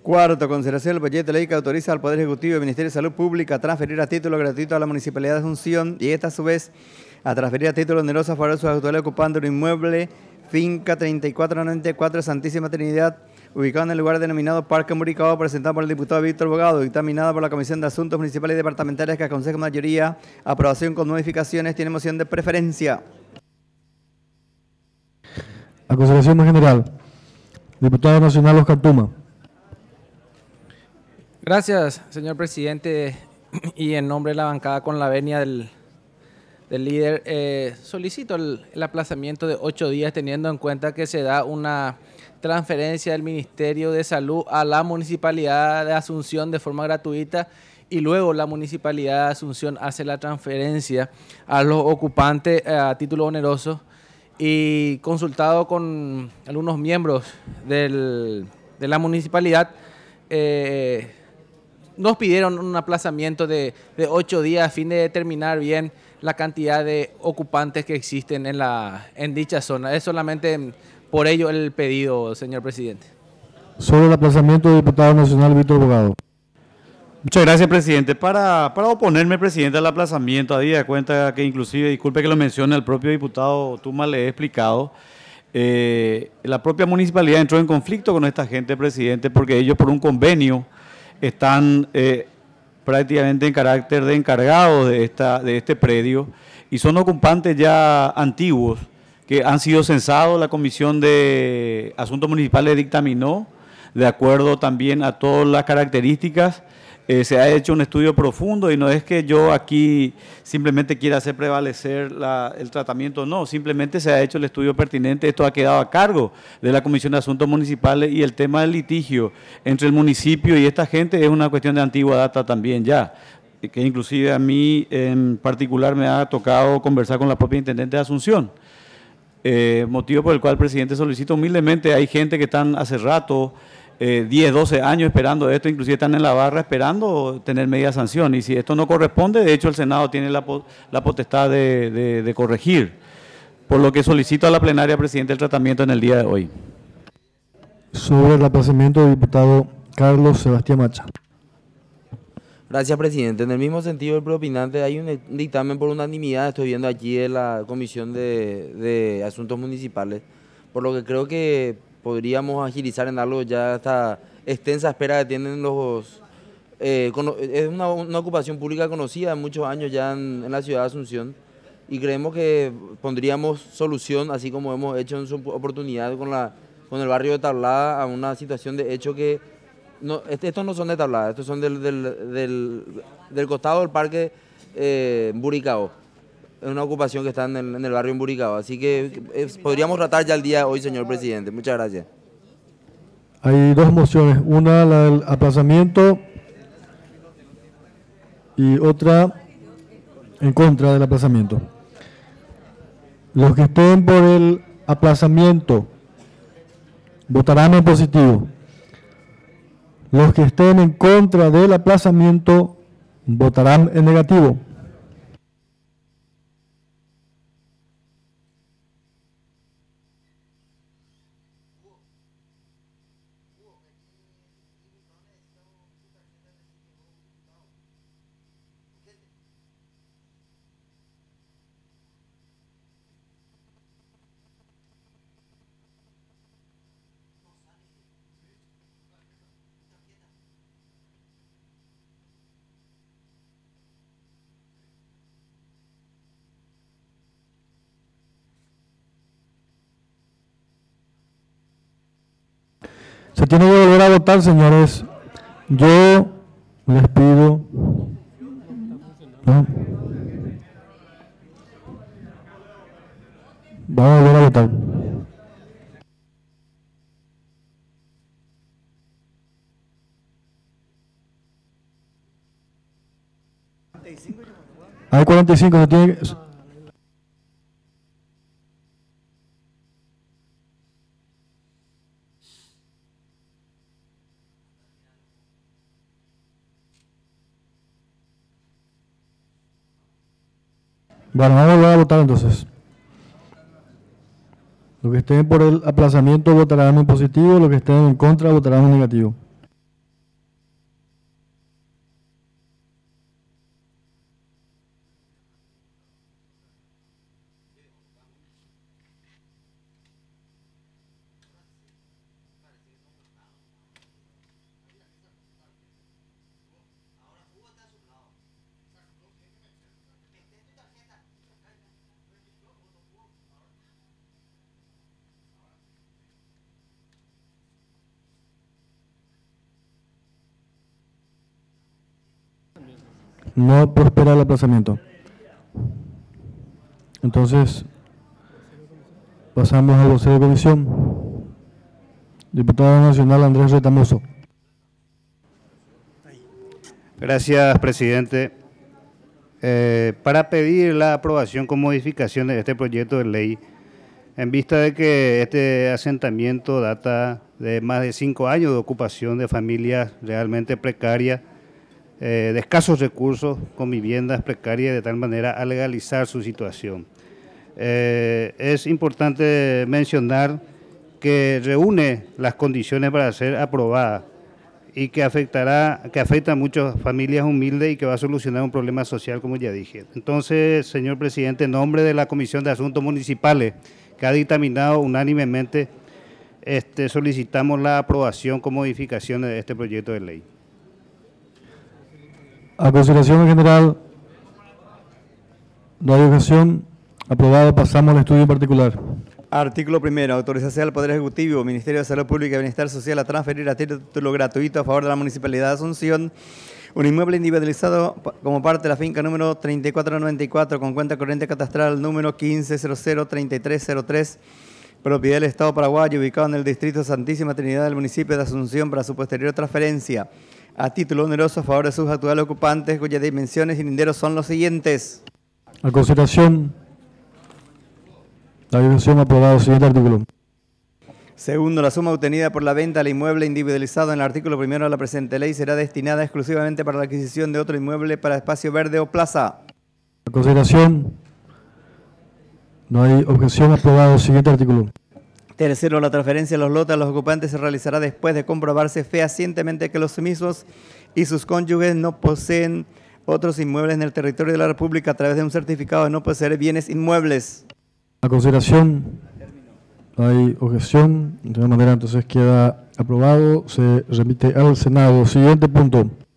Cuarto, consideración del proyecto de ley que autoriza al Poder Ejecutivo y al Ministerio de Salud Pública a transferir a título gratuito a la Municipalidad de Asunción y esta a su vez a transferir a título oneroso a favor de sus actuales ocupantes un inmueble finca 3494 Santísima Trinidad, ubicado en el lugar denominado Parque Muricao, presentado por el diputado Víctor Bogado, dictaminado por la Comisión de Asuntos Municipales y Departamentales que aconseja mayoría aprobación con modificaciones. Tiene moción de preferencia. A consideración más general, diputado nacional Oscar Tuma. Gracias, señor presidente, y en nombre de la bancada con la venia del líder, solicito el aplazamiento de 8 días, teniendo en cuenta que se da una transferencia del Ministerio de Salud a la Municipalidad de Asunción de forma gratuita y luego la Municipalidad de Asunción hace la transferencia a los ocupantes a título oneroso. Y consultado con algunos miembros de la municipalidad, nos pidieron un aplazamiento de 8 días a fin de determinar bien la cantidad de ocupantes que existen en dicha zona. Es solamente por ello el pedido, señor presidente. Sobre el aplazamiento del diputado nacional Víctor Bogado. Muchas gracias, presidente. Para oponerme, presidente, al aplazamiento, habida cuenta que inclusive, disculpe que lo mencione, el propio diputado Tuma le he explicado, la propia municipalidad entró en conflicto con esta gente, presidente, porque ellos por un convenio están prácticamente en carácter de encargados de este predio y son ocupantes ya antiguos que han sido censados. La Comisión de Asuntos Municipales dictaminó, de acuerdo también a todas las características. Se ha hecho un estudio profundo y no es que yo aquí simplemente quiera hacer prevalecer el tratamiento, no, simplemente se ha hecho el estudio pertinente. Esto ha quedado a cargo de la Comisión de Asuntos Municipales y el tema del litigio entre el municipio y esta gente es una cuestión de antigua data también ya, que inclusive a mí en particular me ha tocado conversar con la propia Intendente de Asunción. Motivo por el cual, presidente, solicito humildemente, hay gente que están hace rato, 10, 12 años esperando esto, inclusive están en la barra esperando tener media sanción, y si esto no corresponde, de hecho el Senado tiene la potestad de corregir, por lo que solicito a la plenaria, presidente, el tratamiento en el día de hoy. Sobre el aplazamiento del diputado Carlos Sebastián Macha. Gracias, presidente. En el mismo sentido del preopinante, hay un dictamen por unanimidad, estoy viendo aquí en la Comisión de Asuntos Municipales, por lo que creo que podríamos agilizar en algo ya esta extensa espera que tienen los... es una ocupación pública conocida en muchos años ya en la ciudad de Asunción y creemos que pondríamos solución, así como hemos hecho en su oportunidad con el barrio de Tablada, a una situación de hecho que... No, estos no son de Tablada, estos son del costado del parque Buricao. Es una ocupación que está en el barrio en Buricao. Así que podríamos tratar ya el día de hoy, señor presidente. Muchas gracias. Hay dos mociones, una la del aplazamiento y otra en contra del aplazamiento. Los que estén por el aplazamiento votarán en positivo. Los que estén en contra del aplazamiento votarán en negativo. Se tiene que volver a votar, señores. Yo les pido... ¿no? Vamos a volver a votar. Hay 45, se tiene que... Bueno, vamos a volver a votar entonces. Los que estén por el aplazamiento votarán en positivo, los que estén en contra votarán en negativo. No prospera el aplazamiento. Entonces, pasamos al vocero de comisión. Diputado nacional Andrés Retamoso. Gracias, presidente. Para pedir la aprobación con modificación de este proyecto de ley, en vista de que este asentamiento data de más de 5 años de ocupación de familias realmente precarias, de escasos recursos, con viviendas precarias, de tal manera a legalizar su situación. Es importante mencionar que reúne las condiciones para ser aprobada y que afecta a muchas familias humildes y que va a solucionar un problema social, como ya dije. Entonces, señor presidente, en nombre de la Comisión de Asuntos Municipales, que ha dictaminado unánimemente, solicitamos la aprobación con modificaciones de este proyecto de ley. A consideración en general, no hay objeción. Aprobado. Pasamos al estudio en particular. Artículo primero. Autorización al Poder Ejecutivo, Ministerio de Salud Pública y Bienestar Social a transferir a título gratuito a favor de la Municipalidad de Asunción un inmueble individualizado como parte de la finca número 3494 con cuenta corriente catastral número 15003303, propiedad del Estado paraguayo, ubicado en el distrito Santísima Trinidad del municipio de Asunción, para su posterior transferencia a título oneroso a favor de sus actuales ocupantes, cuyas dimensiones y linderos son los siguientes. A consideración, la objeción. Aprobado. Siguiente artículo. Segundo, la suma obtenida por la venta del inmueble individualizado en el artículo primero de la presente ley será destinada exclusivamente para la adquisición de otro inmueble para espacio verde o plaza. A consideración, no hay objeción. Aprobado. Siguiente artículo. Tercero, la transferencia de los lotes a los ocupantes se realizará después de comprobarse fehacientemente que los mismos y sus cónyuges no poseen otros inmuebles en el territorio de la República a través de un certificado de no poseer bienes inmuebles. A consideración, no hay objeción. De todas maneras, entonces queda aprobado. Se remite al Senado. Siguiente punto.